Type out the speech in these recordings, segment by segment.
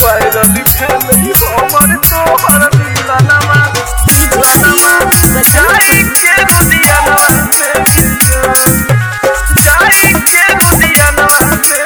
Viral फैले हमर तोहर मिलनवा जाई के लुधियानवा जाई के लुधियानवा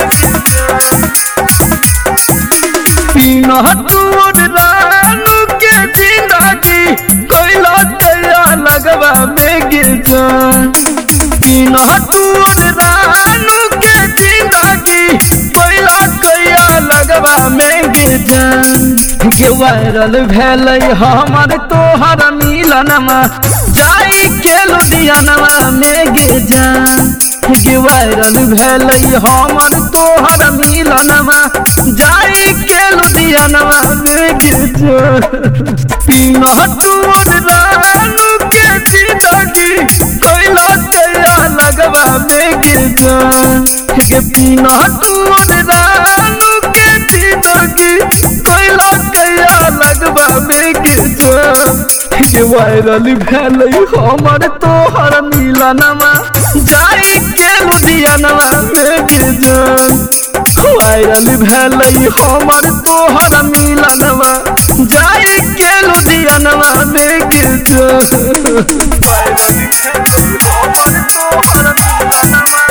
पीना तोर रानू के जिंदगी कोइला तैया लगवा में गिरजान पीना तोर रानू के जिंदगी कोइला तैया लगवा में गिरजान के वायरल भेलै हमर तोहर मिलनवा जाई के लुधियानवा में गिरजान के वायरल भेलै हमर तोहर मिलनवा जाई के लुधियानवा में गिरजान पीना तोर रानू के जिंदगी कोइला तैया लगवा में गिरजान के पीना तोर रानू के जिंदगी कोइला तैया लगवा में गिरजान के वायरल भेलै हमर तोहर मिलनवा जाई के लुधियानवा में गिरजान वायरल भेलै हमर तोहर मिलनवा जाई के लुधियानवा में गिरजान वायरल भेलै हमर तोहर मिलनवा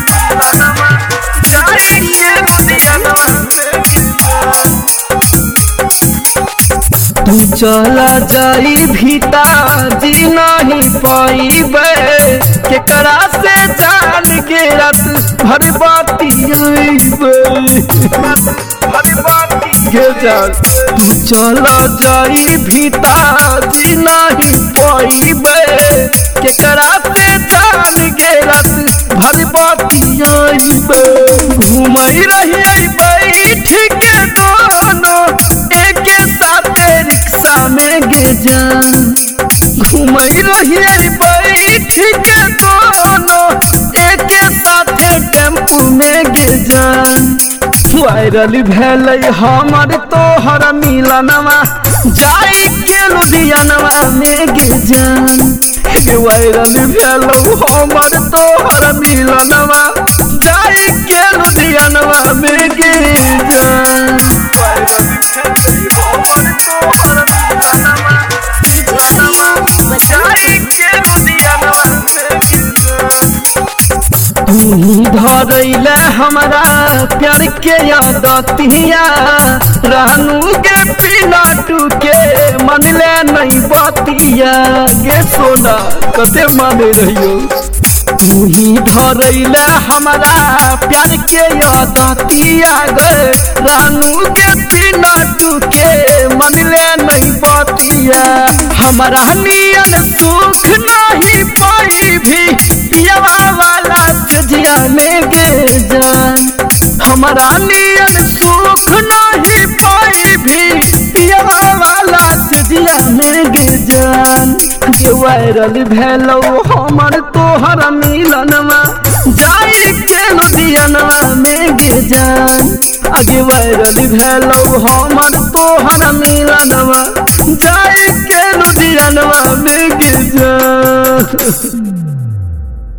जाई के लुधियानवा में गिरजान तू चला जाई भीता जी नहीं पाइबे केकरा से जान के रात भर बाती के जान तू चला जाई भीता जी नहीं पाइबे केकरा से जान के रात भर बाती घूमई रही बैठ के दोनों एक साथ रिक्शा में गे जान घूमई रही बैठ के दोनों एक साथ टेम्पू में गे जान वायरल भेलै हमर तोहर मिलनवा जाई के लुधियानवा में गे जान वायरल भेलै हमर तोहर मिलनवा जाई के लुधियानवा में गे जान वायरल भेलै हमर तोहर मिलनवा जाई के लुधियानवा में गे जान तू धरैले हमरा प्यार के यादतिया रानू के पिलाटू के मनले नहीं बतिया गे सोना कते माने रहियो तू ही धरैले हमरा प्यार के यादतिया गे रानू के पिलाटू के मनले नहीं बतिया हमरा नियन सुख नहीं पाई भी पियवा वाला सजिया में गे जान हमारा नियन सुख नहीं पाई भी पियवा वाला सजिया में गे जान के वायरल भेलौ हमर तोहर मिलनवा जाई के लुधियानवा में गे जान आगे वायरल भेलौ हमर तोहर मिलनवा जाई के लुधियानवा में गे जान।